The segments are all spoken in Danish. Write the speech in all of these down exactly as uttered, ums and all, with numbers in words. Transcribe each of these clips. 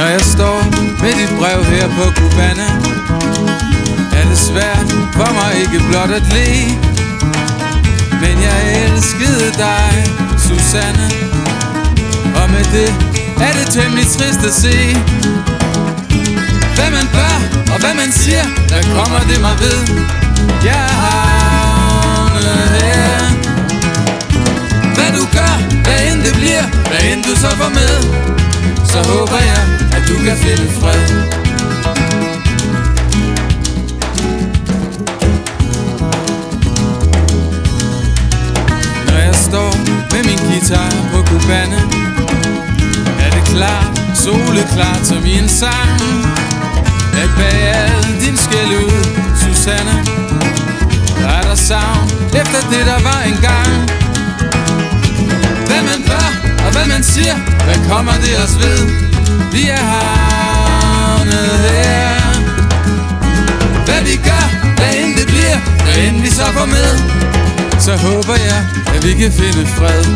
Når jeg står med dit brev her på Cubana, er det svært for mig ikke blot at le. Men jeg elskede dig, Susanne, og med det er det temmelig trist at se. Hvad man bør og hvad man siger, der kommer det mig ved. Jeg er havnet her. Hvad du gør, hvad end det bliver, hvad end du så får med, så håber jeg, at du kan finde fred. Når jeg står med min guitar på Cubana, er det klart, soleklart som i en sang, at bag al din skæld ud, Susanne, der er der savn efter det der var engang. Hvad man bør og hvad man siger, hvad kommer det os ved? Vi er havnet her. Hvad vi gør, hvad end det bliver, hvad end vi så får med, så håber jeg, at vi kan finde fred.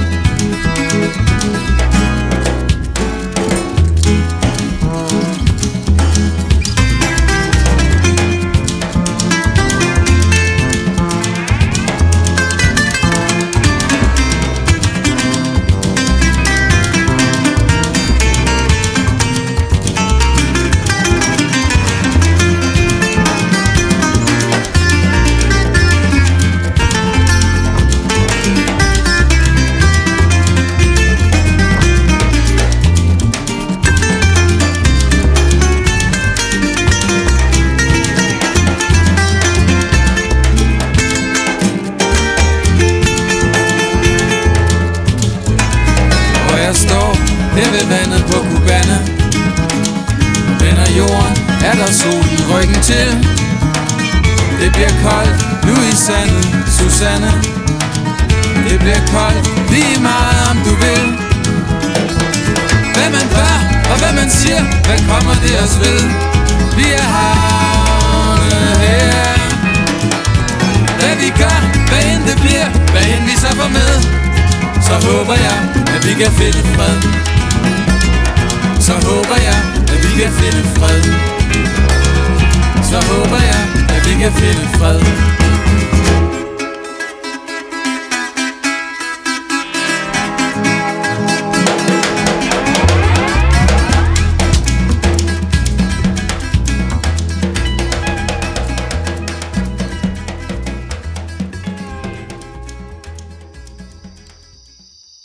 Jeg står her ved vandet på Cubana, vender jorden, er der solen ryggen til. Det bliver koldt nu i sandet, Susanne. Det bliver koldt lige meget om du vil. Hvad man bør og hvad man siger, hvad kommer det os ved? Vi er havnet her. Hvad vi gør, hvad end det bliver, hvad end vi så får med, så håber jeg, at vi kan finde fred. Så håber jeg, at vi kan finde fred. Så håber jeg, at vi kan finde fred.